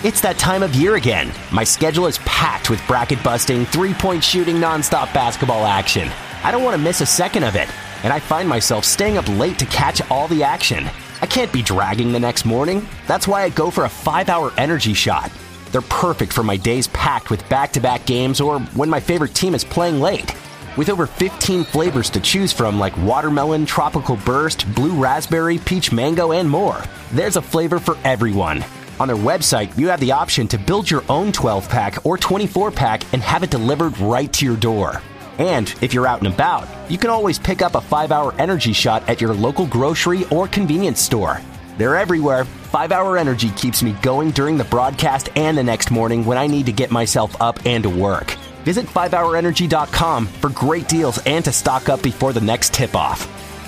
It's that time of year again. My schedule is packed with bracket-busting, three-point shooting, nonstop basketball action. I don't want to miss a second of it, and I find myself staying up late to catch all the action. I can't be dragging the next morning. That's why I go for a 5-hour energy shot. They're perfect for my days packed with back-to-back games or when my favorite team is playing late. With over 15 flavors to choose from like watermelon, tropical burst, blue raspberry, peach mango, and more, there's a flavor for everyone. On their website, you have the option to build your own 12-pack or 24-pack and have it delivered right to your door. And if you're out and about, you can always pick up a 5-hour energy shot at your local grocery or convenience store. They're everywhere. 5-hour energy keeps me going during the broadcast and the next morning when I need to get myself up and to work. Visit 5hourenergy.com for great deals and to stock up before the next tip-off.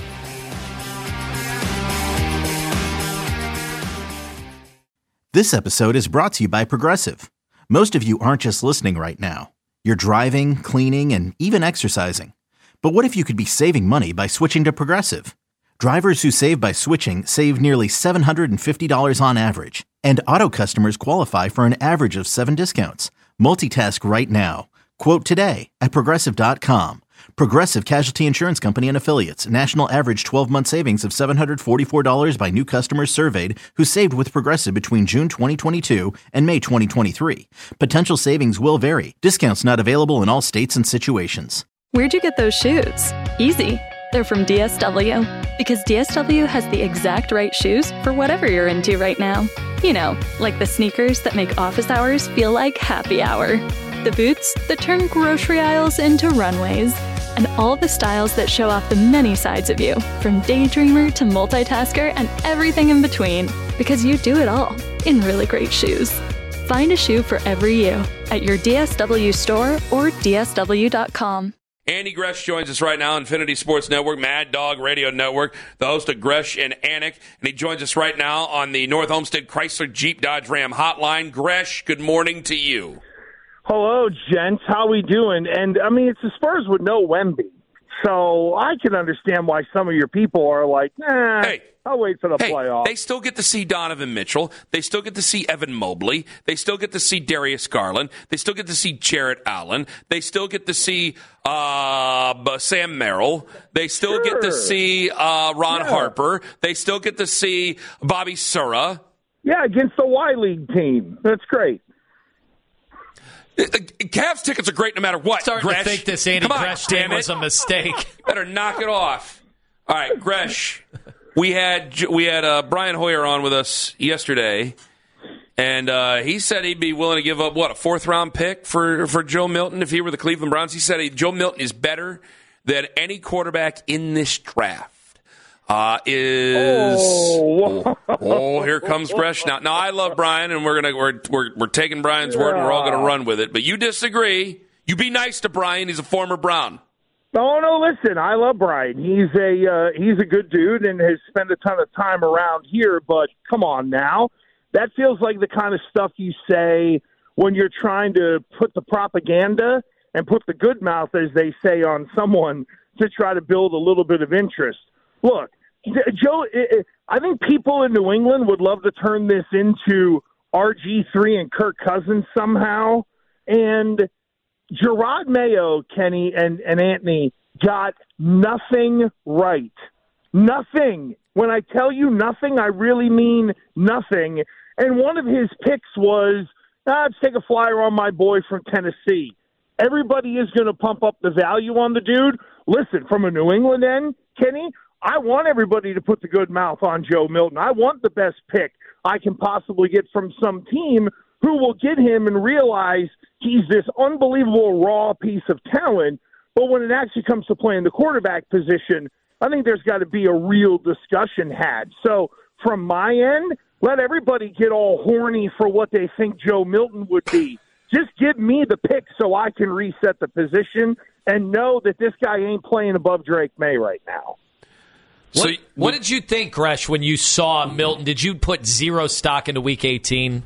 This episode is brought to you by Progressive. Most of you aren't just listening right now. You're driving, cleaning, and even exercising. But what if you could be saving money by switching to Progressive? Drivers who save by switching save nearly $750 on average. And auto customers qualify for an average of 7 discounts. Multitask right now. Quote today at Progressive.com. Progressive Casualty Insurance Company and Affiliates. National average 12-month savings of $744 by new customers surveyed who saved with Progressive between June 2022 and May 2023. Potential savings will vary. Discounts not available in all states and situations. Where'd you get those shoes? Easy. They're from DSW. Because DSW has the exact right shoes for whatever you're into right now. You know, like the sneakers that make office hours feel like happy hour. The boots that turn grocery aisles into runways. And all the styles that show off the many sides of you, from daydreamer to multitasker and everything in between. Because you do it all in really great shoes. Find a shoe for every you at your DSW store or DSW.com. Andy Gresh joins us right now, Infinity Sports Network, Mad Dog Radio Network, the host of Gresh and Anik, and he joins us right now on the North Olmsted Chrysler Jeep Dodge Ram hotline. Gresh, good morning to you. Hello, gents. How we doing? And, I mean, it's the Spurs with no Wemby. So I can understand why some of your people are like, I'll wait for the playoffs. They still get to see Donovan Mitchell. They still get to see Evan Mobley. They still get to see Darius Garland. They still get to see Jarrett Allen. They still get to see Sam Merrill. They still get to see Ron Harper. They still get to see Bobby Sura. Yeah, against the Y-League team. That's great. Cavs tickets are great no matter what. Starting Gresh. to think this Andy Gresh thing was a mistake. Better knock it off. All right, Gresh. We had Brian Hoyer on with us yesterday, and he said he'd be willing to give up, a fourth-round pick for Joe Milton if he were the Cleveland Browns. He said Joe Milton is better than any quarterback in this draft. Here comes Gresh now. Now I love Brian, and we're taking Brian's word, and we're all gonna run with it. But you disagree. You be nice to Brian. He's a former Brown. No, listen, I love Brian. He's a good dude and has spent a ton of time around here, but come on now. That feels like the kind of stuff you say when you're trying to put the propaganda and put the good mouth, as they say, on someone to try to build a little bit of interest. Look, Joe, I think people in New England would love to turn this into RG3 and Kirk Cousins somehow, and Gerard Mayo, Kenny, and Anthony got nothing right. Nothing. When I tell you nothing, I really mean nothing. And one of his picks was, let's take a flyer on my boy from Tennessee. Everybody is going to pump up the value on the dude. Listen, from a New England end, Kenny, I want everybody to put the good mouth on Joe Milton. I want the best pick I can possibly get from some team who will get him and realize he's this unbelievable raw piece of talent. But when it actually comes to playing the quarterback position, I think there's got to be a real discussion had. So from my end, let everybody get all horny for what they think Joe Milton would be. Just give me the pick so I can reset the position and know that this guy ain't playing above Drake May right now. So what did you think, Gresh, when you saw Milton? Did you put zero stock into Week 18?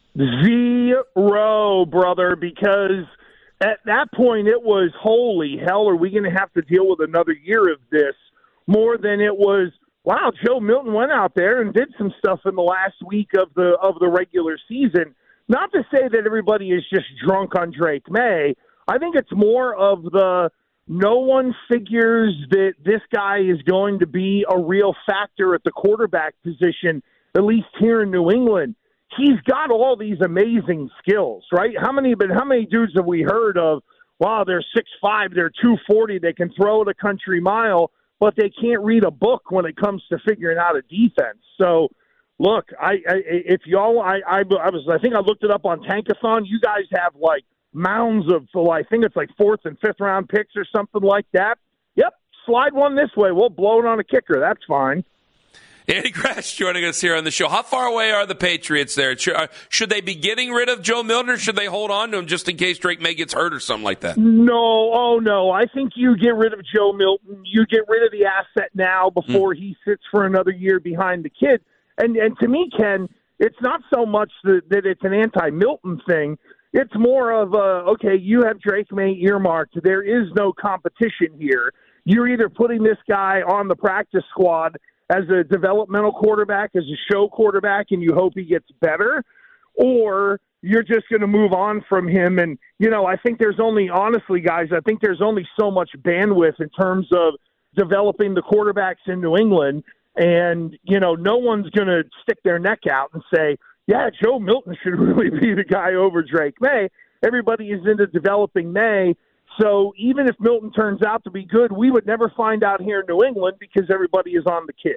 Zero, brother, because at that point it was, holy hell, are we going to have to deal with another year of this? More than it was, wow, Joe Milton went out there and did some stuff in the last week of the regular season. not to say that everybody is just drunk on Drake May. I think it's more of the no one figures that this guy is going to be a real factor at the quarterback position, at least here in New England. He's got all these amazing skills, right? How many dudes have we heard of? Wow, they're 6'5", they're 240, they can throw it a country mile, but they can't read a book when it comes to figuring out a defense. So, look, I think I looked it up on Tankathon. You guys have like mounds of, I think it's like 4th and 5th round picks or something like that. Yep, slide one this way. We'll blow it on a kicker. That's fine. Andy Gresh joining us here on the show. How far away are the Patriots there? Should they be getting rid of Joe Milton, or should they hold on to him just in case Drake May gets hurt or something like that? No. I think you get rid of Joe Milton. You get rid of the asset now before he sits for another year behind the kid. And to me, Ken, it's not so much that it's an anti-Milton thing. It's more of, okay, you have Drake May earmarked. There is no competition here. You're either putting this guy on the practice squad as a developmental quarterback, as a show quarterback, and you hope he gets better, or you're just going to move on from him. And, I think there's only, honestly, guys, I think there's only so much bandwidth in terms of developing the quarterbacks in New England. And, no one's going to stick their neck out and say, yeah, Joe Milton should really be the guy over Drake May. Everybody is into developing May. So even if Milton turns out to be good, we would never find out here in New England because everybody is on the kid.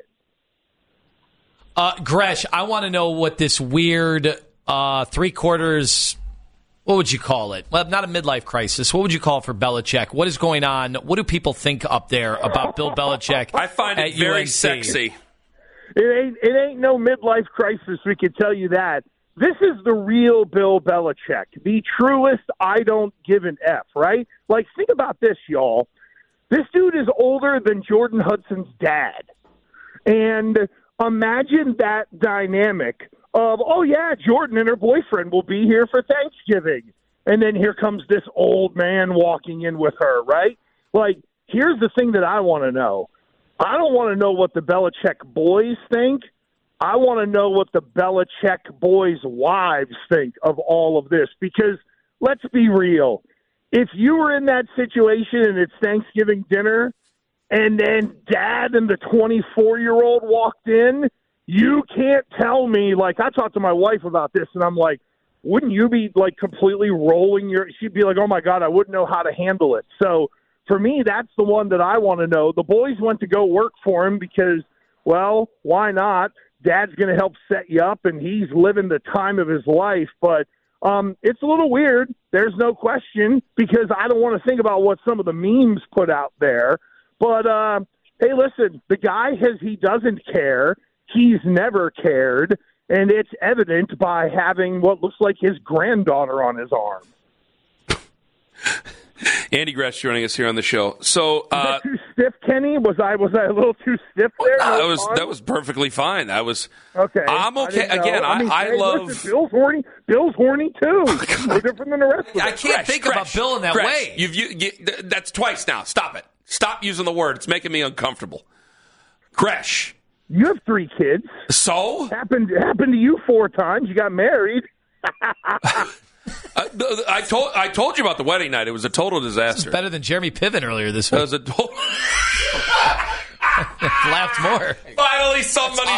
Gresh, I want to know what this weird 3/4, what would you call it? Well, not a midlife crisis. What would you call it for Belichick? What is going on? What do people think up there about Bill Belichick? I find it very UNC? sexy. It ain't no midlife crisis, we can tell you that. This is the real Bill Belichick, the truest I don't give an F, right? Like, think about this, y'all. This dude is older than Jordan Hudson's dad. And imagine that dynamic of, oh, yeah, Jordan and her boyfriend will be here for Thanksgiving. And then here comes this old man walking in with her, right? Like, here's the thing that I want to know. I don't want to know what the Belichick boys think. I want to know what the Belichick boys' wives think of all of this, because let's be real. If you were in that situation and it's Thanksgiving dinner and then dad and the 24-year-old walked in, you can't tell me, like, I talked to my wife about this and I'm like, wouldn't you be like completely rolling she'd be like, oh my God, I wouldn't know how to handle it. So for me, that's the one that I want to know. The boys went to go work for him because, well, why not? Dad's going to help set you up, and he's living the time of his life. But it's a little weird. There's no question, because I don't want to think about what some of the memes put out there. But, hey, listen, the guy he doesn't care. He's never cared, and it's evident by having what looks like his granddaughter on his arm. Andy Gresh joining us here on the show. So, was that too stiff, Kenny? Was I a little too stiff there? That was perfectly fine. Okay. I'm okay. Again, I love. Listen, Bill's horny. Bill's horny too. No different than the rest of us. I can't think about Bill in that way. That's twice now. Stop it. Stop using the word. It's making me uncomfortable. Gresh. You have 3 kids. So? Happened to you 4 times. You got married. I told you about the wedding night. It was a total disaster. This is better than Jeremy Piven earlier this week. It was a total. Laughed more. Finally, somebody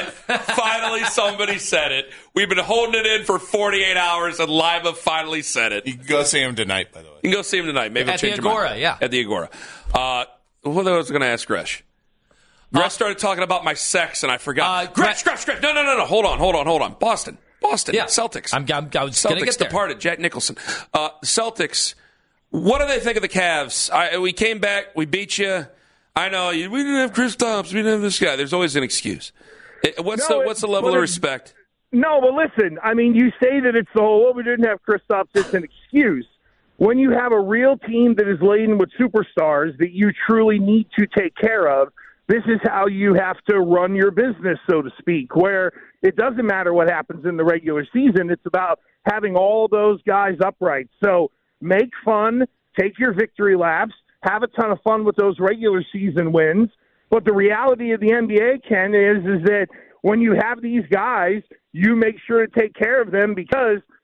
said it. We've been holding it in for 48 hours, and Liva finally said it. You can go see him tonight, by the way. You can go see him tonight. Maybe at the Agora, yeah. At the Agora. What was I going to ask Gresh? Gresh started talking about my sex, and I forgot. Gresh. No. Hold on. Boston. Yeah. Celtics. I was going to get there. Departed. Jack Nicholson. Celtics. What do they think of the Cavs? We came back. We beat you. I know. We didn't have Kristaps. We didn't have this guy. There's always an excuse. What's the level of respect? No, but listen. I mean, you say that it's the whole, well, we didn't have Kristaps. It's an excuse. When you have a real team that is laden with superstars that you truly need to take care of, this is how you have to run your business, so to speak, where it doesn't matter what happens in the regular season. It's about having all those guys upright. So make fun, take your victory laps, have a ton of fun with those regular season wins. But the reality of the NBA, Ken, is that when you have these guys, you make sure to take care of them, because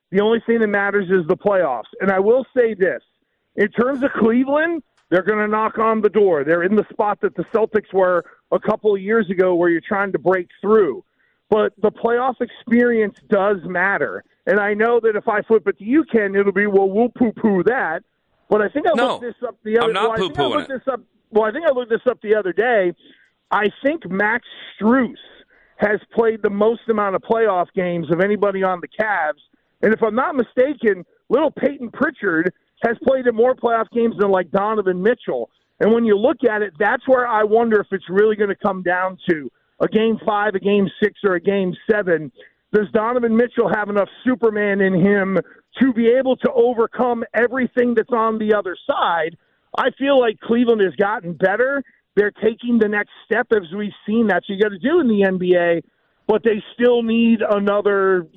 The only thing that matters is the playoffs. And I will say this. In terms of Cleveland, they're going to knock on the door. They're in the spot that the Celtics were a couple of years ago where you're trying to break through. But the playoff experience does matter. And I know that if I flip it to you, Ken, it'll be, well, we'll poo-poo that. But I think I looked this up the other day. I'm not poo-pooing it. I think I looked this up the other day. I think Max Strus has played the most amount of playoff games of anybody on the Cavs. And if I'm not mistaken, little Peyton Pritchard has played in more playoff games than like Donovan Mitchell. And when you look at it, that's where I wonder if it's really going to come down to a Game 5, a Game 6, or a Game 7. Does Donovan Mitchell have enough Superman in him to be able to overcome everything that's on the other side? I feel like Cleveland has gotten better. They're taking the next step, as we've seen. That's what you got to do in the NBA. But they still need another,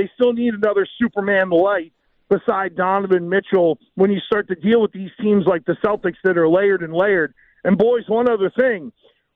Superman light beside Donovan Mitchell when you start to deal with these teams like the Celtics that are layered and layered. And, boys, one other thing.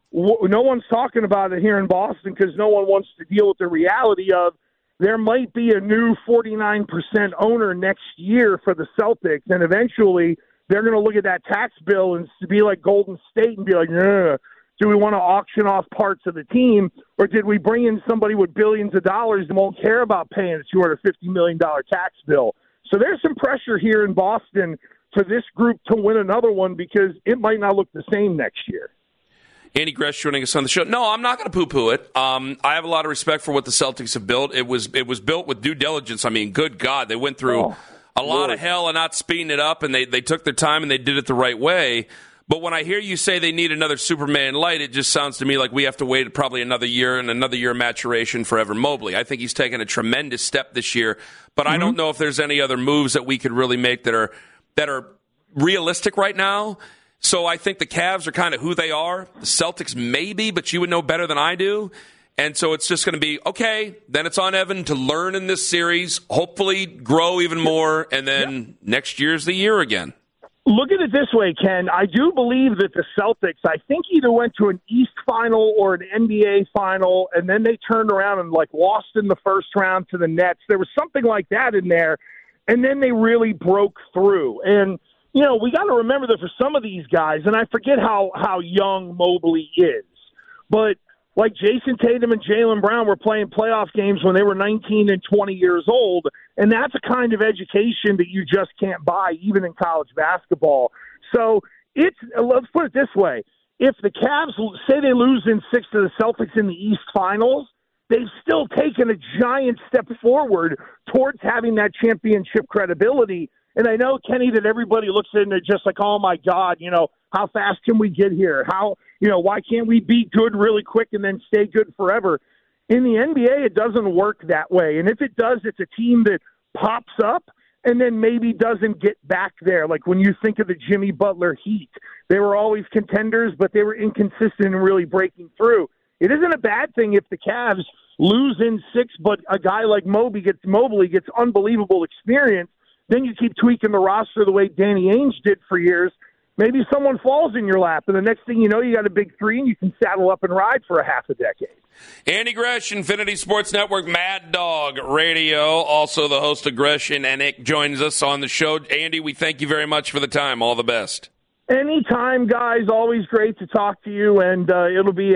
No one's talking about it here in Boston because no one wants to deal with the reality of there might be a new 49% owner next year for the Celtics, and eventually they're going to look at that tax bill and be like Golden State and be like, do we want to auction off parts of the team, or did we bring in somebody with billions of dollars that won't care about paying a $250 million tax bill? So there's some pressure here in Boston for this group to win another one because it might not look the same next year. Andy Gresh joining us on the show. No, I'm not going to poo-poo it. I have a lot of respect for what the Celtics have built. It was built with due diligence. I mean, good God, they went through a lot of hell and not speeding it up, and they took their time and they did it the right way. But when I hear you say they need another Superman light, it just sounds to me like we have to wait probably another year and another year of maturation for Evan Mobley. I think he's taken a tremendous step this year, but I don't know if there's any other moves that we could really make that are realistic right now. So I think the Cavs are kind of who they are. The Celtics maybe, but you would know better than I do. And so it's just going to be, okay, then it's on Evan to learn in this series, hopefully grow even more, and then next year's the year again. Look at it this way, Ken. I do believe that the Celtics, I think, either went to an East final or an NBA final, and then they turned around and lost in the first round to the Nets. There was something like that in there, and then they really broke through. And we got to remember that for some of these guys, and I forget how young Mobley is, but like Jason Tatum and Jaylen Brown were playing playoff games when they were 19 and 20 years old, and that's a kind of education that you just can't buy, even in college basketball. So let's put it this way. If the Cavs, say they lose in 6 to the Celtics in the East Finals, they've still taken a giant step forward towards having that championship credibility. And I know, Kenny, that everybody looks at it and they're just like, oh, my God, how fast can we get here? Why can't we be good really quick and then stay good forever? In the NBA, it doesn't work that way. And if it does, it's a team that pops up and then maybe doesn't get back there. Like when you think of the Jimmy Butler Heat, they were always contenders, but they were inconsistent in really breaking through. It isn't a bad thing if the Cavs lose in 6, but a guy like Mobley gets unbelievable experience. Then you keep tweaking the roster the way Danny Ainge did for years. Maybe someone falls in your lap, and the next thing you know, you got a big 3, and you can saddle up and ride for a half a decade. Andy Gresh, Infinity Sports Network, Mad Dog Radio, also the host of Gresh and Enick, joins us on the show. Andy, we thank you very much for the time. All the best. Anytime, guys. Always great to talk to you, and it'll be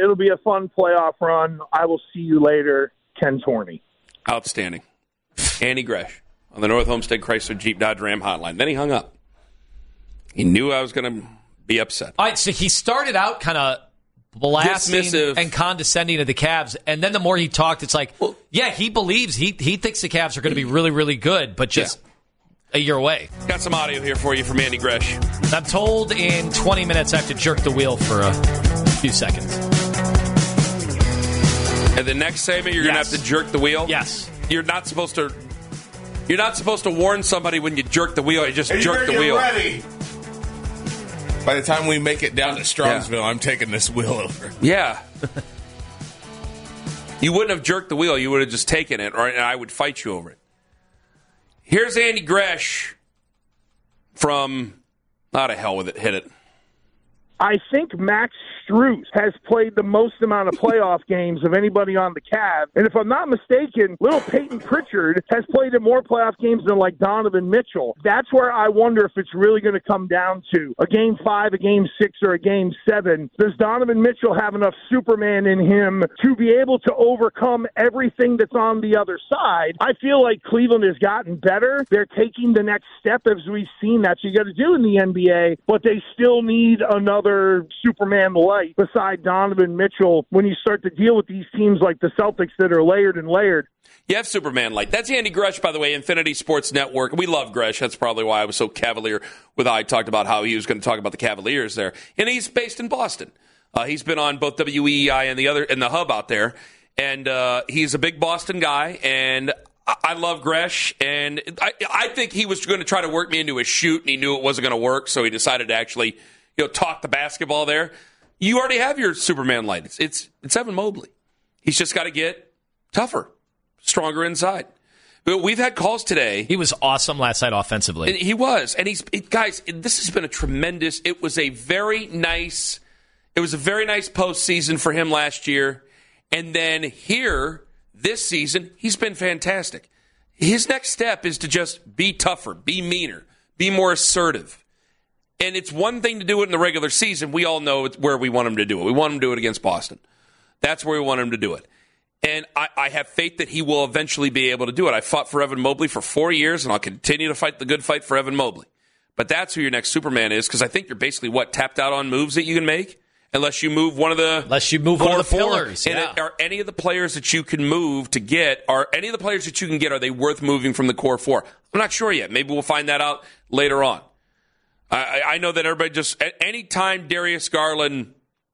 a fun playoff run. I will see you later, Ken Torney. Outstanding. Andy Gresh on the North Homestead Chrysler Jeep Dodge Ram hotline. Then he hung up. He knew I was going to be upset. All right, so he started out kind of blasting dismissive and condescending to the Cavs, and then the more he talked, it's like, he believes, he thinks the Cavs are going to be really, really good, but just a year away. Got some audio here for you from Andy Gresh. I'm told in 20 minutes I have to jerk the wheel for a few seconds. And the next segment, you're going to have to jerk the wheel? Yes. You're not supposed to warn somebody when you jerk the wheel. You just jerk the wheel. Ready. By the time we make it down to Strongsville, I'm taking this wheel over. Yeah. You wouldn't have jerked the wheel. You would have just taken it, and I would fight you over it. Here's Andy Gresh from... to hell with it. Hit it. I think Max Strus has played the most amount of playoff games of anybody on the Cavs. And if I'm not mistaken, little Peyton Pritchard has played in more playoff games than like Donovan Mitchell. That's where I wonder if it's really going to come down to a Game 5, a Game 6, or a Game 7. Does Donovan Mitchell have enough Superman in him to be able to overcome everything that's on the other side? I feel like Cleveland has gotten better. They're taking the next step, as we've seen. That's what you got to do in the NBA, but they still need another Superman light beside Donovan Mitchell when you start to deal with these teams like the Celtics that are layered and layered. You have Superman light. That's Andy Gresh, by the way, Infinity Sports Network. We love Gresh. That's probably why I was so cavalier with how I talked about how he was going to talk about the Cavaliers there. And he's based in Boston. He's been on both WEEI and the Hub out there. And he's a big Boston guy. And I love Gresh. And I think he was going to try to work me into a shoot, and he knew it wasn't going to work. So he decided to actually talk the basketball there. You already have your Superman light. It's Evan Mobley. He's just got to get tougher, stronger inside. But we've had calls today. He was awesome last night offensively. He was. And guys, this has been a tremendous, it was a very nice postseason for him last year. And then here, this season, he's been fantastic. His next step is to just be tougher, be meaner, be more assertive. And it's one thing to do it in the regular season. We all know it's where we want him to do it. We want him to do it against Boston. That's where we want him to do it. And I have faith that he will eventually be able to do it. I fought for Evan Mobley for 4 years, and I'll continue to fight the good fight for Evan Mobley. But that's who your next Superman is, because I think you're basically, tapped out on moves that you can make? Unless you move one of the pillars. Yeah. Are any of the players that you can move to get, are they worth moving from the core four? I'm not sure yet. Maybe we'll find that out later on. I know that everybody just, anytime Darius Garland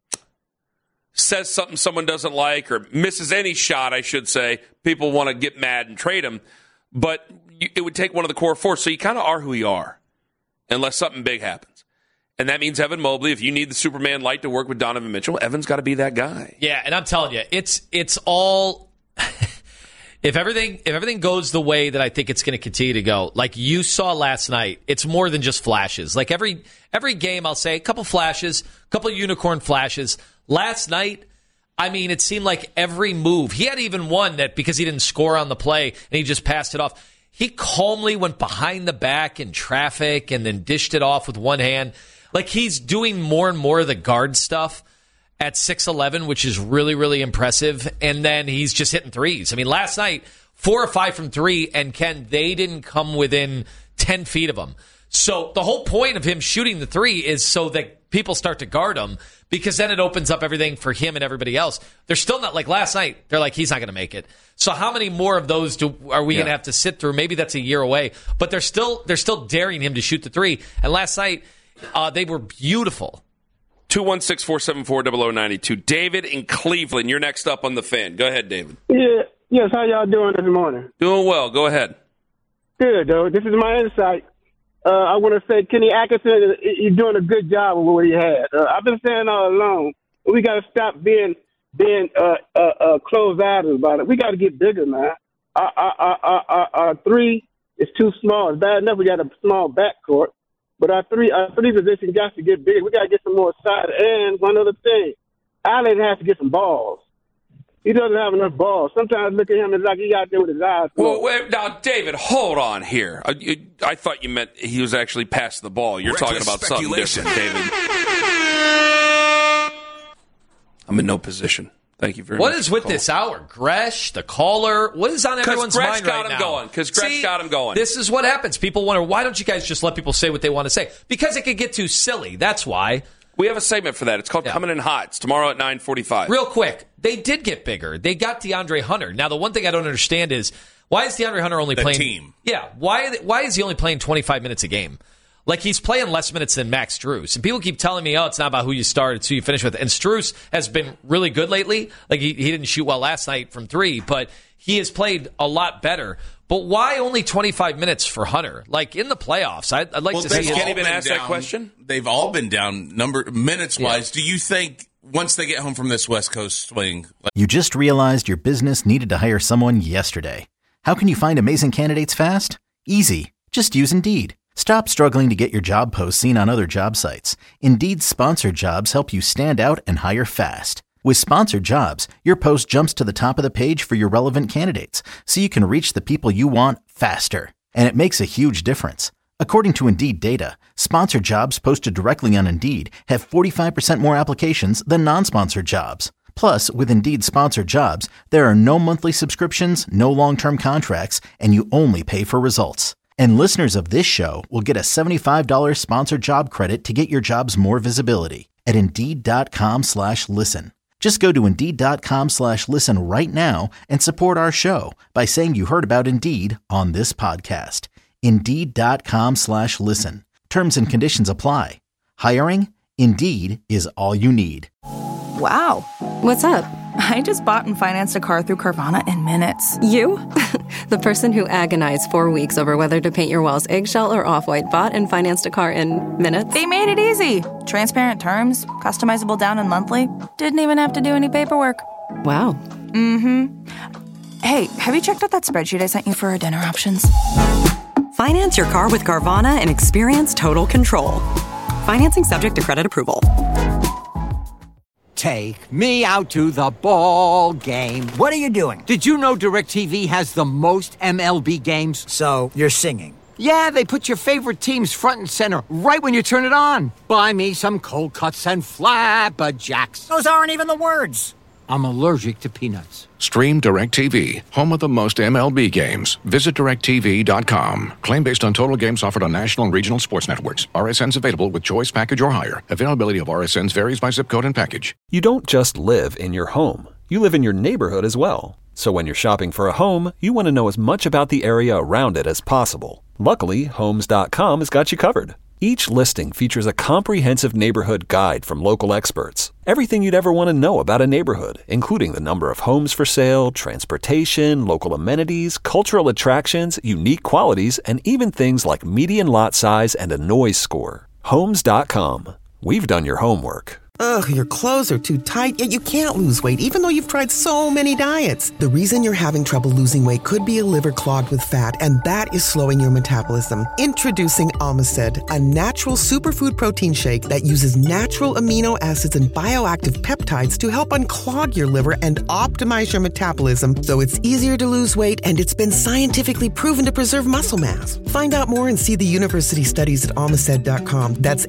says something someone doesn't like or misses any shot, I should say, people want to get mad and trade him. But it would take one of the core four. So you kind of are who you are, unless something big happens. And that means Evan Mobley, if you need the Superman light to work with Donovan Mitchell, Evan's got to be that guy. Yeah, and I'm telling you, it's all if everything goes the way that I think it's going to continue to go, like you saw last night, it's more than just flashes. Like every game, I'll say a couple flashes, a couple unicorn flashes. Last night, I mean, it seemed like every move. He had even one that because he didn't score on the play and he just passed it off. He calmly went behind the back in traffic and then dished it off with one hand. Like he's doing more and more of the guard stuff at 6'11", which is really, really impressive. And then he's just hitting threes. I mean, last night, 4 or 5 from 3, and Ken, they didn't come within 10 feet of him. So the whole point of him shooting the 3 is so that people start to guard him, because then it opens up everything for him and everybody else. They're still not, like last night, they're like, he's not going to make it. So how many more of those are we going to have to sit through? Maybe that's a year away. But they're still daring him to shoot the 3. And last night, they were beautiful. 216-474-0092. David in Cleveland, you're next up on the Fan. Go ahead, David. Yeah. Yes, how y'all doing this morning? Doing well. Go ahead. Good, though. This is my insight. I want to say Kenny Atkinson, he's doing a good job with what he had. I've been saying all along, we got to stop being closed-eyed about it. We got to get bigger, man. Our 3 is too small. It's bad enough we got a small backcourt, but our three position got to get big. We got to get some more side. And one other thing, Allen has to get some balls. He doesn't have enough balls. Sometimes look at him, it's like he out there with his eyes closed. Well, wait, now, David, hold on here. I thought you meant he was actually past the ball. You're talking about something different, David. I'm in no position. Thank you very much. What is with this hour? Gresh, the caller, what is on everyone's mind right now? Because Gresh got him going. This is what happens. People wonder, why don't you guys just let people say what they want to say? Because it could get too silly. That's why. We have a segment for that. It's called Coming in Hot. It's tomorrow at 9:45. Real quick, they did get bigger. They got DeAndre Hunter. Now, the one thing I don't understand is, why is DeAndre Hunter only playing... team. Yeah, why is he only playing 25 minutes a game? Like, he's playing less minutes than Max Strus. And people keep telling me, it's not about who you start, it's who you finish with. And Strus has been really good lately. Like, he didn't shoot well last night from 3, but he has played a lot better. But why only 25 minutes for Hunter? Like, in the playoffs, I'd like to see... Has Kenny been asked that question? They've all been down minutes-wise. Do you think once they get home from this West Coast swing... You just realized your business needed to hire someone yesterday. How can you find amazing candidates fast? Easy. Just use Indeed. Stop struggling to get your job posts seen on other job sites. Indeed's sponsored jobs help you stand out and hire fast. With sponsored jobs, your post jumps to the top of the page for your relevant candidates, so you can reach the people you want faster. And it makes a huge difference. According to Indeed data, sponsored jobs posted directly on Indeed have 45% more applications than non-sponsored jobs. Plus, with Indeed sponsored jobs, there are no monthly subscriptions, no long-term contracts, and you only pay for results. And listeners of this show will get a $75 sponsored job credit to get your jobs more visibility at Indeed.com/listen. Just go to Indeed.com/listen right now and support our show by saying you heard about Indeed on this podcast. Indeed.com/listen. Terms and conditions apply. Hiring? Indeed is all you need. Wow. What's up? I just bought and financed a car through Carvana in minutes. You? The person who agonized 4 weeks over whether to paint your walls eggshell or off-white bought and financed a car in minutes? They made it easy. Transparent terms, customizable down and monthly. Didn't even have to do any paperwork. Wow. Mm-hmm. Hey, have you checked out that spreadsheet I sent you for our dinner options? Finance your car with Carvana and experience total control. Financing subject to credit approval. Take me out to the ball game. What are you doing? Did you know DirecTV has the most MLB games? So, you're singing. Yeah, they put your favorite teams front and center right when you turn it on. Buy me some cold cuts and flapjacks. Those aren't even the words. I'm allergic to peanuts. Stream DirecTV, home of the most MLB games. Visit DirecTV.com. Claim based on total games offered on national and regional sports networks. RSNs available with choice package or higher. Availability of RSNs varies by zip code and package. You don't just live in your home. You live in your neighborhood as well. So when you're shopping for a home, you want to know as much about the area around it as possible. Luckily, Homes.com has got you covered. Each listing features a comprehensive neighborhood guide from local experts. Everything you'd ever want to know about a neighborhood, including the number of homes for sale, transportation, local amenities, cultural attractions, unique qualities, and even things like median lot size and a noise score. Homes.com. We've done your homework. Ugh, your clothes are too tight, yet you can't lose weight even though you've tried so many diets. The reason you're having trouble losing weight could be a liver clogged with fat, and that is slowing your metabolism. Introducing Omicid, a natural superfood protein shake that uses natural amino acids and bioactive peptides to help unclog your liver and optimize your metabolism so it's easier to lose weight, and it's been scientifically proven to preserve muscle mass. Find out more and see the university studies at Omicid.com. That's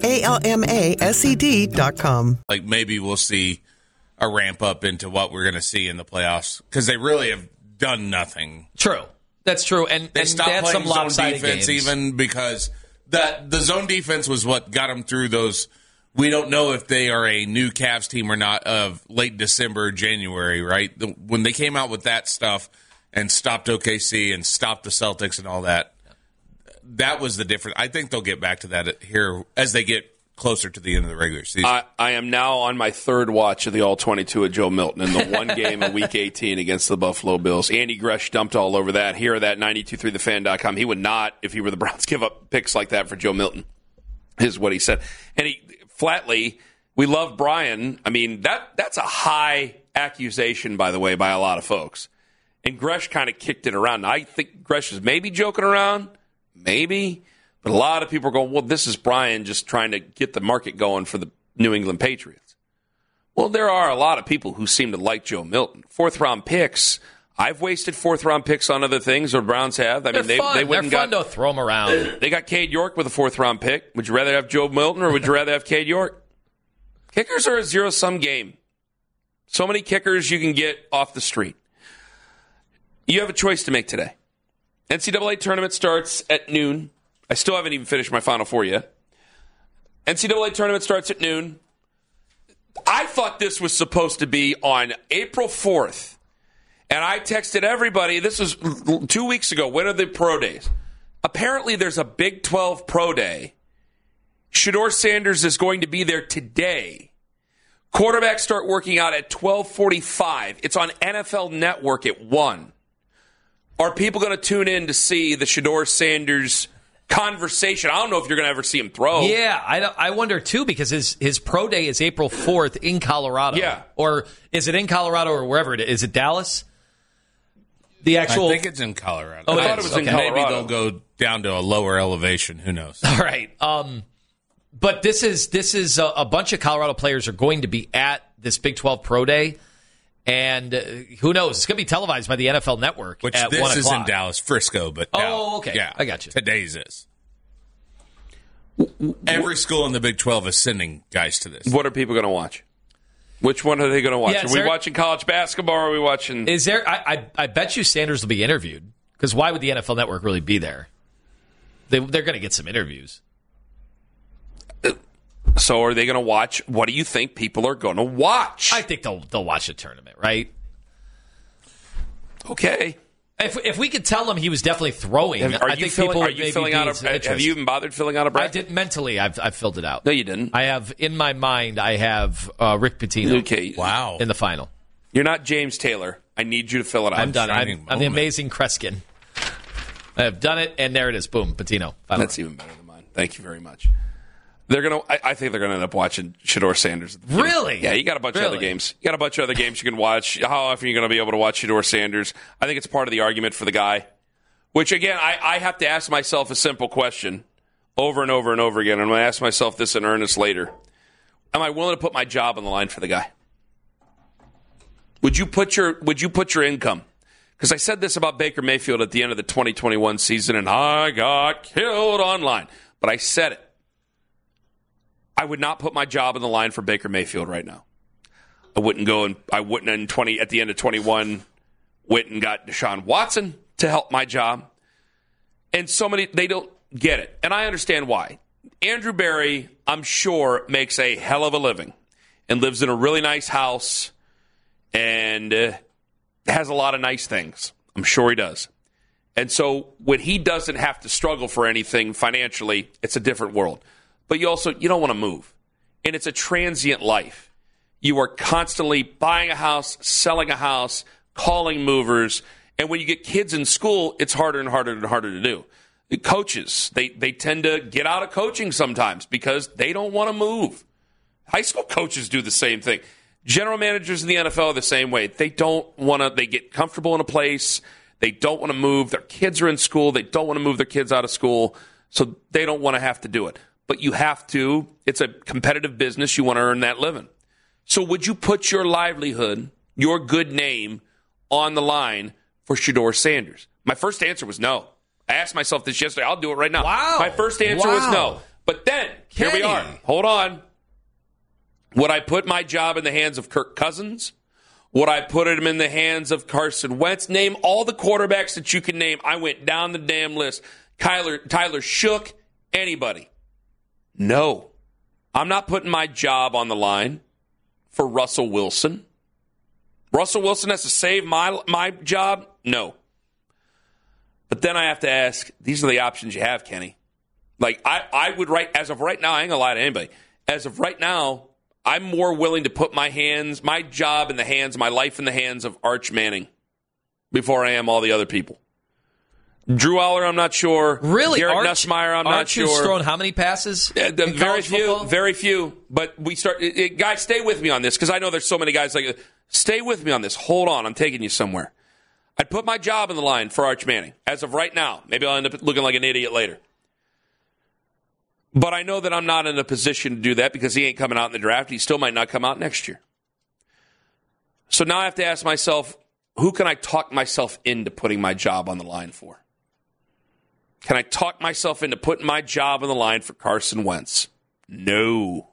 ALMASED.com. Like maybe we'll see a ramp up into what we're going to see in the playoffs because they really have done nothing. True, that's true, and they had some lopsided defense games. even because the zone defense was what got them through those. We don't know if they are a new Cavs team or not of late December, January, right? When they came out with that stuff and stopped OKC and stopped the Celtics and all that, that was the difference. I think they'll get back to that here as they get closer to the end of the regular season. I am now on my third watch of the All-22 of Joe Milton in the one game of Week 18 against the Buffalo Bills. Andy Gresh dumped all over that. Here at 923thefan.com. He would not, if he were the Browns, give up picks like that for Joe Milton, is what he said. And he flatly, we love Brian. I mean, that's a high accusation, by the way, by a lot of folks. And Gresh kind of kicked it around. Now, I think Gresh is maybe joking around, maybe. But a lot of people are going, well, this is Brian just trying to get the market going for the New England Patriots. Well, there are a lot of people who seem to like Joe Milton. Fourth-round picks. I've wasted fourth-round picks on other things, or Browns have. I mean, they wouldn't They're fun to throw them around. They got Cade York with a fourth-round pick. Would you rather have Joe Milton, or would you rather have Cade York? Kickers are a zero-sum game. So many kickers you can get off the street. You have a choice to make today. NCAA tournament starts at noon. I still haven't even finished my Final Four yet. NCAA tournament starts at noon. I thought this was supposed to be on April 4th. And I texted everybody, this was 2 weeks ago, when are the pro days? Apparently there's a Big 12 pro day. Shedeur Sanders is going to be there today. Quarterbacks start working out at 12:45. It's on NFL Network at 1. Are people going to tune in to see the Shedeur Sanders conversation? I don't know if you're going to ever see him throw. Yeah, I wonder, too, because his pro day is April 4th in Colorado. Yeah. Or is it in Colorado or wherever it is? Is it Dallas? The actual. I think it's in Colorado. I thought it was in Colorado. Maybe they'll go down to a lower elevation. Who knows? All right. But this is a bunch of Colorado players are going to be at this Big 12 Pro Day. And who knows? It's going to be televised by the NFL Network. Which at this 1 is o'clock. in Dallas, Frisco, but okay. Yeah, I got you. Today's is. Every school in the Big 12 is sending guys to this. What are people going to watch? Which one are they going to watch? Yeah, are we watching college basketball or are we watching... Is there? I bet you Sanders will be interviewed. Because why would the NFL Network really be there? They're going to get some interviews. So are they going to watch? What do you think people are going to watch? I think they'll watch the tournament, right? Okay. If we could tell him he was definitely throwing, Have you even bothered filling out a bracket? I did mentally. I've filled it out. No, you didn't. I have in my mind. I have Rick Pitino. Okay. Wow. In the final. You're not James Taylor. I need you to fill it out. I'm done. I'm the amazing Kreskin. I have done it, and there it is. Boom, Pitino. Final. That's even better than mine. Thank you very much. I think they're gonna end up watching Shedeur Sanders. Really? Yeah, you got a bunch of other games. You got a bunch of other games you can watch. How often are you going to be able to watch Shedeur Sanders? I think it's part of the argument for the guy. Which again, I have to ask myself a simple question over and over and over again. I'm going to ask myself this in earnest later. Am I willing to put my job on the line for the guy? Would you put your income? Because I said this about Baker Mayfield at the end of the 2021 season, and I got killed online. But I said it. I would not put my job on the line for Baker Mayfield right now. I wouldn't at the end of 21 went and got Deshaun Watson to help my job. And so many, they don't get it. And I understand why. Andrew Berry, I'm sure, makes a hell of a living and lives in a really nice house and has a lot of nice things. I'm sure he does. And so when he doesn't have to struggle for anything financially, it's a different world. But you don't want to move. And it's a transient life. You are constantly buying a house, selling a house, calling movers. And when you get kids in school, it's harder and harder and harder to do. The coaches, they tend to get out of coaching sometimes because they don't want to move. High school coaches do the same thing. General managers in the NFL are the same way. They get comfortable in a place. They don't want to move. Their kids are in school. They don't want to move their kids out of school. So they don't want to have to do it. But you have to. It's a competitive business. You want to earn that living. So would you put your livelihood, your good name, on the line for Shedeur Sanders? My first answer was no. I asked myself this yesterday. I'll do it right now. Wow. My first answer was no. But then, here we are. Hold on. Would I put my job in the hands of Kirk Cousins? Would I put him in the hands of Carson Wentz? Name all the quarterbacks that you can name. I went down the damn list. Tyler Shook, anybody. No, I'm not putting my job on the line for Russell Wilson. Russell Wilson has to save my job? No. But then I have to ask, these are the options you have, Kenny. Like, I would as of right now, I ain't going to lie to anybody. As of right now, I'm more willing to put my job in the hands, my life in the hands of Arch Manning before I am all the other people. Drew Aller, I'm not sure. Really? Garrett Nussmeier, I'm not sure. Arch has thrown how many passes? Very few. But guys, stay with me on this because I know there's so many guys like stay with me on this. Hold on, I'm taking you somewhere. I'd put my job on the line for Arch Manning as of right now. Maybe I'll end up looking like an idiot later. But I know that I'm not in a position to do that because he ain't coming out in the draft. He still might not come out next year. So now I have to ask myself, who can I talk myself into putting my job on the line for? Can I talk myself into putting my job on the line for Carson Wentz? No.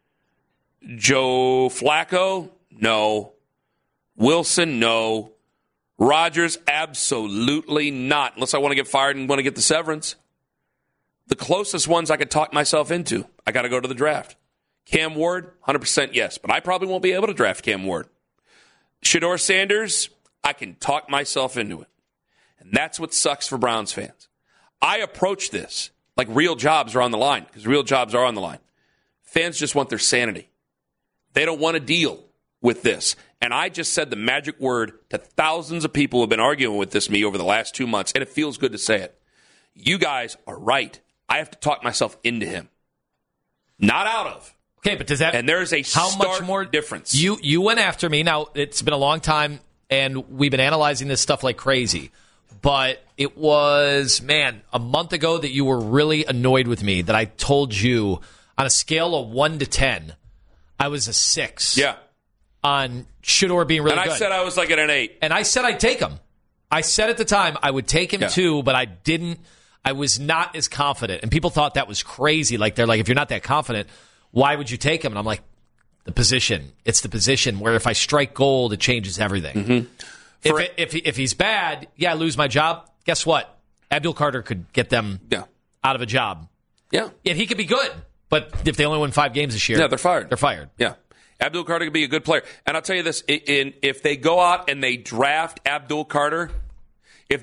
Joe Flacco? No. Wilson? No. Rodgers? Absolutely not, unless I want to get fired and want to get the severance. The closest ones I could talk myself into, I got to go to the draft. Cam Ward? 100% yes, but I probably won't be able to draft Cam Ward. Shedeur Sanders? I can talk myself into it. And that's what sucks for Browns fans. I approach this like real jobs are on the line, because real jobs are on the line. Fans just want their sanity. They don't want to deal with this. And I just said the magic word to thousands of people who have been arguing with me over the last 2 months, and it feels good to say it. You guys are right. I have to talk myself into him. Not out of. Okay, but does that... And there's a how much more difference. You went after me. Now, it's been a long time and we've been analyzing this stuff like crazy. But it was, a month ago that you were really annoyed with me that I told you on a scale of 1 to 10, I was a 6. Yeah. On Shedeur being really good. And I said I was like at an 8. And I said I'd take him. I said at the time I would take him too, but I didn't. I was not as confident. And people thought that was crazy. Like, they're like, if you're not that confident, why would you take him? And I'm like, the position. It's the position where if I strike gold, it changes everything. Mm-hmm. If he's bad, I lose my job. Guess what? Abdul Carter could get them out of a job. Yeah. And he could be good. But if they only win 5 games this year, they're fired. They're fired. Yeah. Abdul Carter could be a good player. And I'll tell you this, if they go out and they draft Abdul Carter, he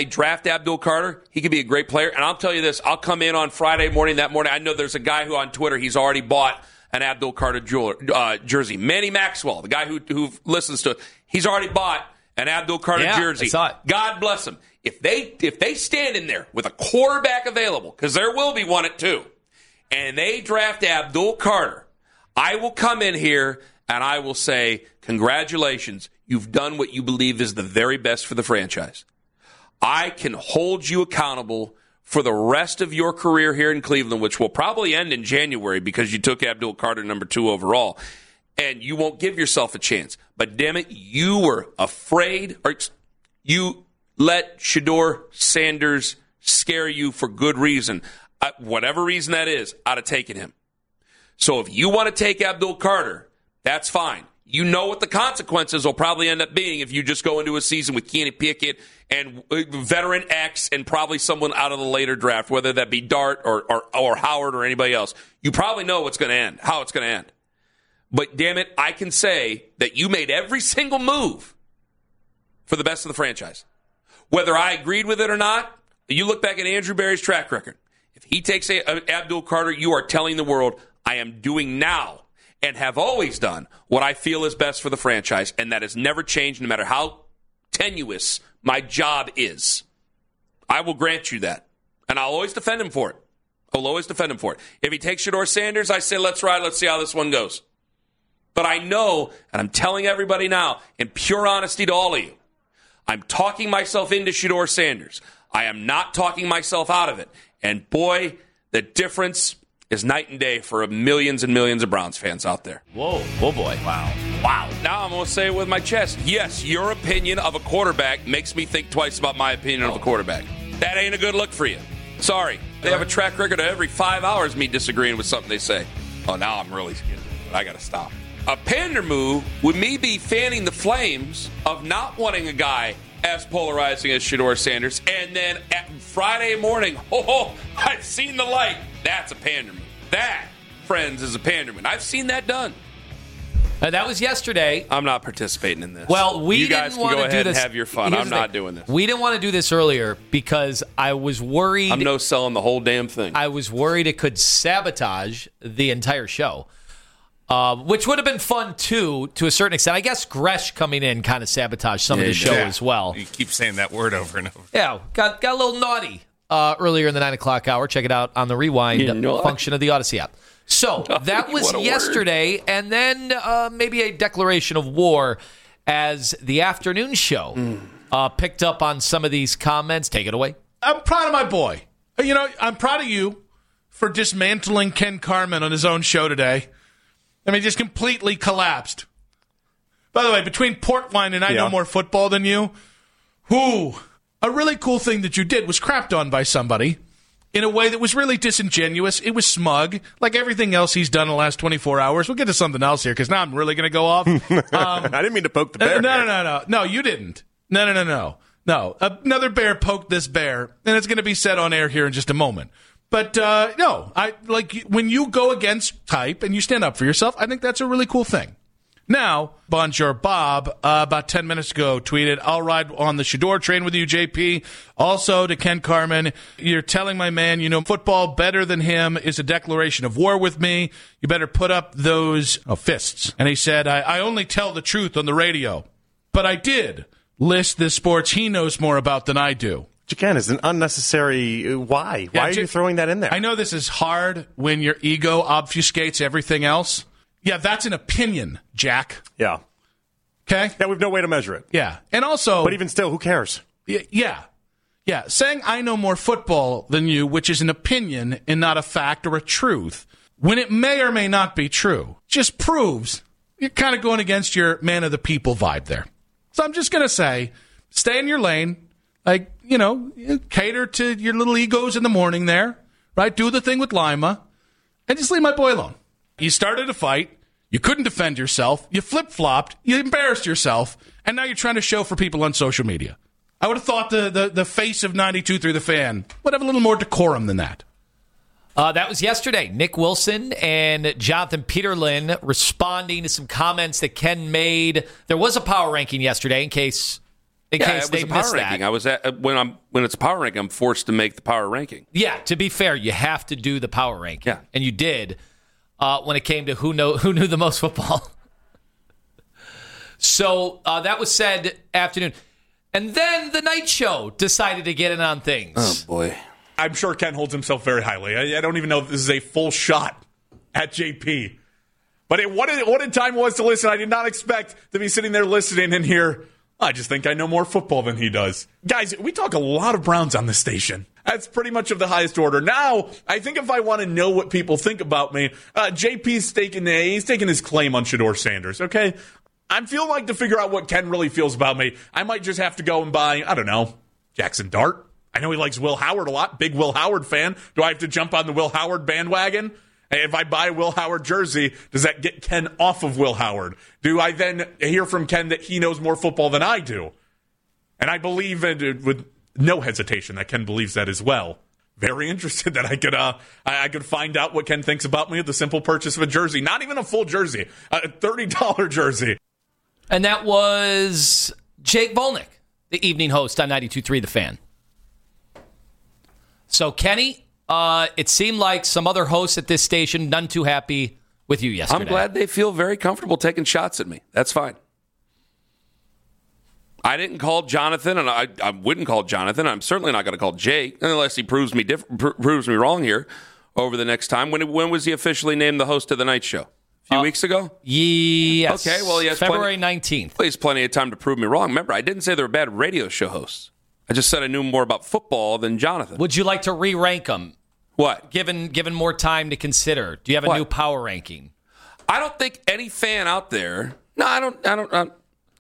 could be a great player. And I'll tell you this, I'll come in on Friday morning, I know there's a guy who on Twitter, he's already bought an Abdul Carter jersey. Manny Maxwell, the guy who listens to it, he's already bought an Abdul Carter jersey. I saw it. God bless him. If they stand in there with a quarterback available, because there will be one at 2, and they draft Abdul Carter, I will come in here and I will say, congratulations, you've done what you believe is the very best for the franchise. I can hold you accountable for the rest of your career here in Cleveland, which will probably end in January because you took Abdul Carter number 2 overall, and you won't give yourself a chance. But damn it, you were afraid, or you let Shedeur Sanders scare you for good reason. Whatever reason that is, I'd have taken him. So if you want to take Abdul Carter, that's fine. You know what the consequences will probably end up being if you just go into a season with Kenny Pickett and veteran X and probably someone out of the later draft, whether that be Dart or Howard or anybody else. You probably know how it's going to end. But damn it, I can say that you made every single move for the best of the franchise. Whether I agreed with it or not, you look back at Andrew Berry's track record. If he takes Abdul Carter, you are telling the world, I am doing now and have always done what I feel is best for the franchise, and that has never changed no matter how tenuous my job is. I will grant you that, and I'll always defend him for it. If he takes Shedeur Sanders, I say, let's ride, let's see how this one goes. But I know, and I'm telling everybody now, in pure honesty to all of you, I'm talking myself into Shedeur Sanders. I am not talking myself out of it. And boy, the difference is night and day for millions and millions of Browns fans out there. Whoa. Oh, boy. Wow. Now I'm going to say it with my chest. Yes, your opinion of a quarterback makes me think twice about my opinion of a quarterback. That ain't a good look for you. Sorry. They have a track record of every 5 hours me disagreeing with something they say. Oh, now I'm really scared. But I got to stop. A pander move would me be fanning the flames of not wanting a guy as polarizing as Shedeur Sanders, and then at Friday morning, I've seen the light. That's a pander move. That, friends, is a pander move. I've seen that done. That was yesterday. I'm not participating in this. Well, you guys can go ahead and have your fun. I'm not doing this. We didn't want to do this earlier because I was worried. I'm no selling the whole damn thing. I was worried it could sabotage the entire show. Which would have been fun, too, to a certain extent. I guess Gresh coming in kind of sabotaged some of the show as well. You keep saying that word over and over. Yeah, got a little naughty earlier in the 9 o'clock hour. Check it out on the Rewind function of the Odyssey app. So that was yesterday, and then maybe a declaration of war as the afternoon show picked up on some of these comments. Take it away. I'm proud of my boy. You know, I'm proud of you for dismantling Ken Carman on his own show today. I mean, just completely collapsed. By the way, between Portwine and I know more football than you, a really cool thing that you did was crapped on by somebody in a way that was really disingenuous. It was smug, like everything else he's done in the last 24 hours. We'll get to something else here, because now I'm really going to go off. I didn't mean to poke the bear. No, you didn't. No. Another bear poked this bear, and it's going to be said on air here in just a moment. But, no, I like when you go against type and you stand up for yourself, I think that's a really cool thing. Now, Bonjour Bob, about 10 minutes ago, tweeted, I'll ride on the Shedeur train with you, JP. Also to Ken Carman, you're telling my man, you know, football better than him is a declaration of war with me. You better put up those fists. And he said, I only tell the truth on the radio. But I did list the sports he knows more about than I do. Again, is an unnecessary why? Why are you throwing that in there? I know this is hard when your ego obfuscates everything else. Yeah, that's an opinion, Jack. Yeah. Okay? Yeah, we have no way to measure it. Yeah. And also... But even still, who cares? Yeah. Yeah. Saying I know more football than you, which is an opinion and not a fact or a truth, when it may or may not be true, just proves you're kind of going against your man of the people vibe there. So I'm just going to say, stay in your lane. Like, cater to your little egos in the morning there, right? Do the thing with Lima, and just leave my boy alone. You started a fight. You couldn't defend yourself. You flip-flopped. You embarrassed yourself. And now you're trying to show for people on social media. I would have thought the face of 92.3 The Fan would have a little more decorum than that. That was yesterday. Nick Wilson and Jonathan Peterlin responding to some comments that Ken made. There was a power ranking yesterday in case they missed that. I was at when it's a power ranking, I'm forced to make the power ranking. Yeah, to be fair, you have to do the power ranking. Yeah. And you did when it came to who knew the most football. So that was said afternoon. And then the night show decided to get in on things. Oh, boy. I'm sure Ken holds himself very highly. I don't even know if this is a full shot at JP. But what a time it was to listen. I did not expect to be sitting there listening and hear, I just think I know more football than he does. Guys, we talk a lot of Browns on this station. That's pretty much of the highest order. Now, I think if I want to know what people think about me, JP's taking his claim on Shedeur Sanders, okay? I'm feeling like to figure out what Ken really feels about me, I might just have to go and buy, I don't know, Jackson Dart. I know he likes Will Howard a lot. Big Will Howard fan. Do I have to jump on the Will Howard bandwagon? If I buy a Will Howard jersey, does that get Ken off of Will Howard? Do I then hear from Ken that he knows more football than I do? And I believe with no hesitation that Ken believes that as well. Very interested that I could find out what Ken thinks about me with the simple purchase of a jersey. Not even a full jersey, a $30 jersey. And that was Jake Volnick, the evening host on 92.3 The Fan. So, Kenny, it seemed like some other hosts at this station none too happy with you yesterday. I'm glad they feel very comfortable taking shots at me. That's fine. I didn't call Jonathan, and I wouldn't call Jonathan. I'm certainly not going to call Jake unless he proves me wrong here over the next time. When was he officially named the host of the night show? A few weeks ago? Yes. Okay, well, he has February 19th. Well, he has plenty of time to prove me wrong. Remember, I didn't say they were bad radio show hosts. I just said I knew more about football than Jonathan. Would you like to re-rank them? What? Given more time to consider. Do you have a new power ranking? I don't think any fan out there. No, I don't.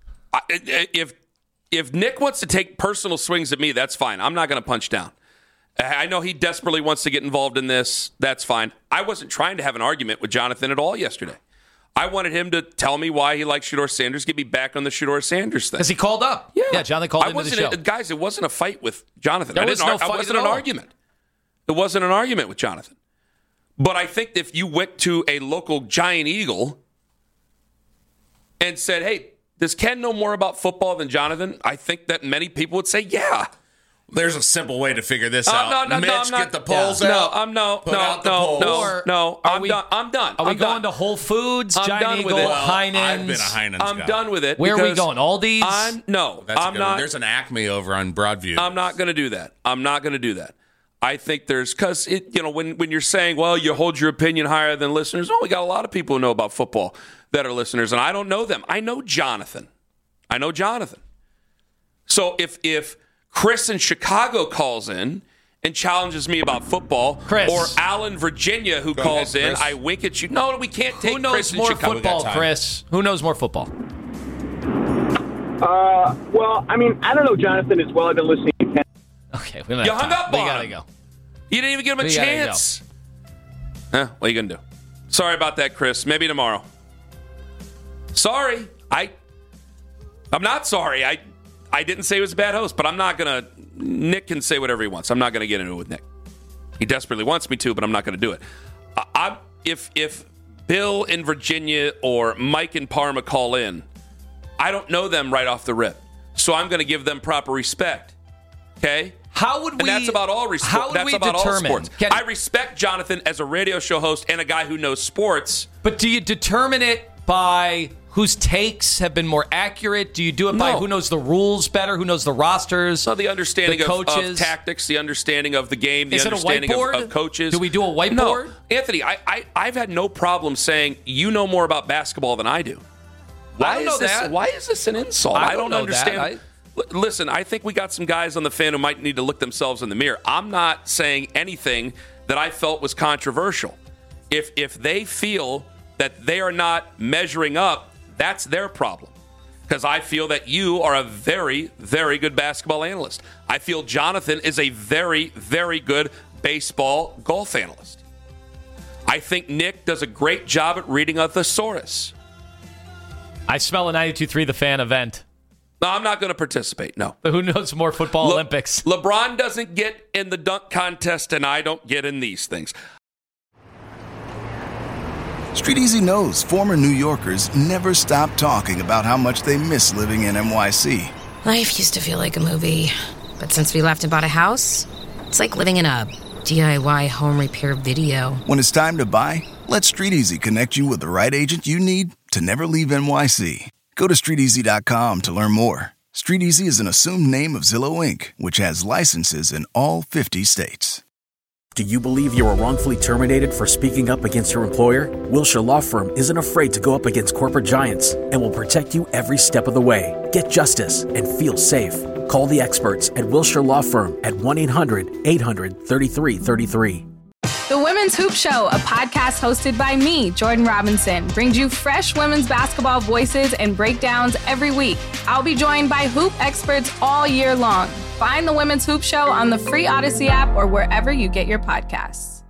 If Nick wants to take personal swings at me, that's fine. I'm not going to punch down. I know he desperately wants to get involved in this. That's fine. I wasn't trying to have an argument with Jonathan at all yesterday. I wanted him to tell me why he likes Shedeur Sanders, get me back on the Shedeur Sanders thing. Because he called up. Yeah, Jonathan called into the show. Guys, it wasn't a fight with Jonathan. There was no fight it wasn't at an all. argument. It wasn't an argument with Jonathan. But I think if you went to a local Giant Eagle and said, hey, does Ken know more about football than Jonathan? I think that many people would say, yeah. There's a simple way to figure this out. No, Mitch, I'm not, get the polls out. I'm done. Are we going to Whole Foods, I'm Giant done Eagle, with it. Heinen's? I've been a Heinen's guy. I'm done with it. Where are we going? Aldi's? I'm not. There's an Acme over on Broadview. I'm not going to do that. I think because when you're saying, well, you hold your opinion higher than listeners. Oh, we got a lot of people who know about football that are listeners, and I don't know them. I know Jonathan. So if Chris in Chicago calls in and challenges me about football, or Alan, Virginia, who calls in, I wink at you. No, we can't take Chris in Chicago. Who knows more football, Chris? Who knows more football? Well, I mean, I don't know Jonathan as well. I've been listening to Ken. Okay, you hung up on him. We gotta go. You didn't even give him a chance. What are you gonna do? Sorry about that, Chris. Maybe tomorrow. Sorry. I'm not sorry. I didn't say he was a bad host, but I'm not going to... Nick can say whatever he wants. I'm not going to get into it with Nick. He desperately wants me to, but I'm not going to do it. If Bill in Virginia or Mike in Parma call in, I don't know them right off the rip. So I'm going to give them proper respect. Okay? And that's about all respect. That's about all sports. I respect Jonathan as a radio show host and a guy who knows sports. But do you determine it by whose takes have been more accurate? Do you do it by who knows the rules better, who knows the rosters, the understanding the coaches? Of tactics, the understanding of the game, the Is understanding it a whiteboard? Of coaches? Do we do a whiteboard? No. Anthony, I've had no problem saying you know more about basketball than I do. Why is this an insult? I don't understand. Listen, I think we got some guys on the fan who might need to look themselves in the mirror. I'm not saying anything that I felt was controversial. If they feel that they are not measuring up, that's their problem. Because I feel that you are a very, very good basketball analyst. I feel Jonathan is a very, very good baseball golf analyst. I think Nick does a great job at reading a thesaurus. I smell a 92.3 The Fan event. No, I'm not going to participate, no. Who knows more football Olympics? LeBron doesn't get in the dunk contest, and I don't get in these things. Street Easy knows former New Yorkers never stop talking about how much they miss living in NYC. Life used to feel like a movie, but since we left and bought a house, it's like living in a DIY home repair video. When it's time to buy, let Street Easy connect you with the right agent you need to never leave NYC. Go to StreetEasy.com to learn more. Street Easy is an assumed name of Zillow Inc., which has licenses in all 50 states. Do you believe you were wrongfully terminated for speaking up against your employer? Wilshire Law Firm isn't afraid to go up against corporate giants and will protect you every step of the way. Get justice and feel safe. Call the experts at Wilshire Law Firm at 1-800-800-3333. The Women's Hoop Show, a podcast hosted by me, Jordan Robinson, brings you fresh women's basketball voices and breakdowns every week. I'll be joined by hoop experts all year long. Find the Women's Hoop Show on the free Odyssey app or wherever you get your podcasts.